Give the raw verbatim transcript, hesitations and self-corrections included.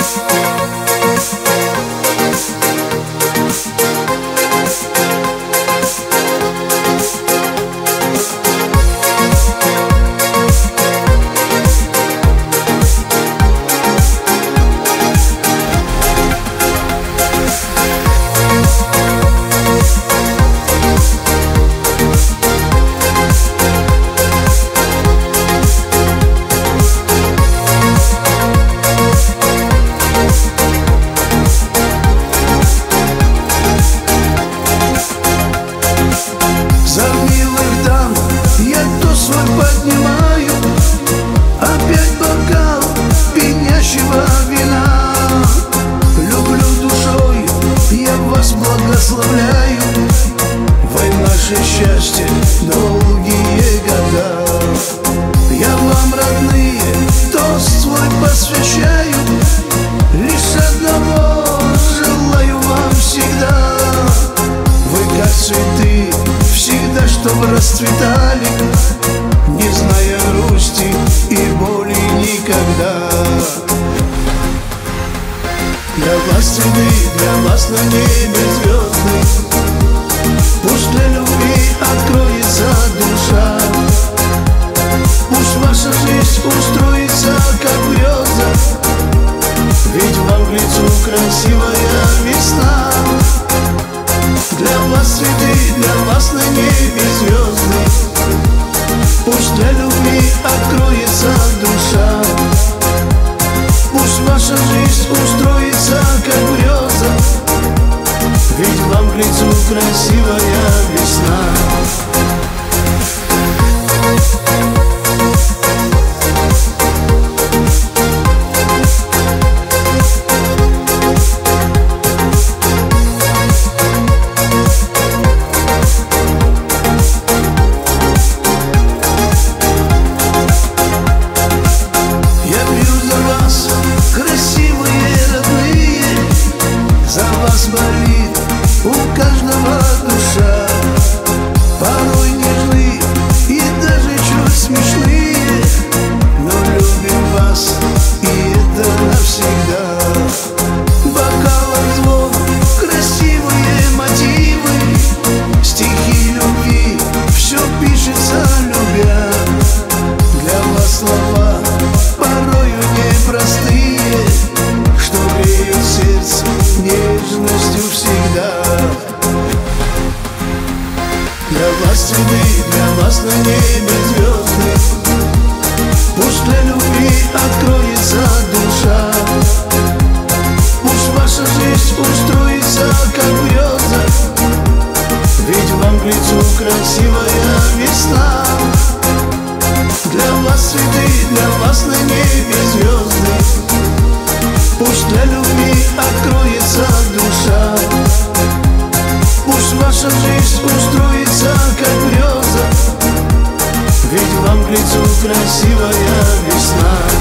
Поднимаю опять бокал пьянящего вина. Люблю душой, я вас благословляю. Вы наше счастье, долгие года. Я вам, родные, тост свой посвящаю. Лишь одного желаю вам всегда. Вы как цветы, всегда чтоб расцветали, не зная грусти и боли никогда. Для вас цветы, для вас на небе звезды. Пусть для любви откроется душа. Пусть ваша жизнь устроится, как греза. Ведь вам к лицу красивая весна. Для вас цветы, для вас на небе звезды. Пусть для любви откроется душа. Пусть ваша жизнь устроится, как греза. Ведь вам к лицу красивая весна. Красивые, родные, за вас болит у каждого душа. Порой нежны и даже чуть смешные, но любим вас, и это навсегда. Бокалов звон, красивые мотивы, стихи любви, все пишется любя. Для вас слова порою непростые, что греет сердце нежностью всегда. Для вас цветы, для вас на небе звезды. Пусть для любви откроется душа. Пусть ваша жизнь устроится, как греза. Ведь вам к лицу красивая весна. Для вас цветы, для вас на небе звезды. Пусть для любви откроется душа. Пусть ваша жизнь устроится, как греза. Ведь вам к лицу красивая весна.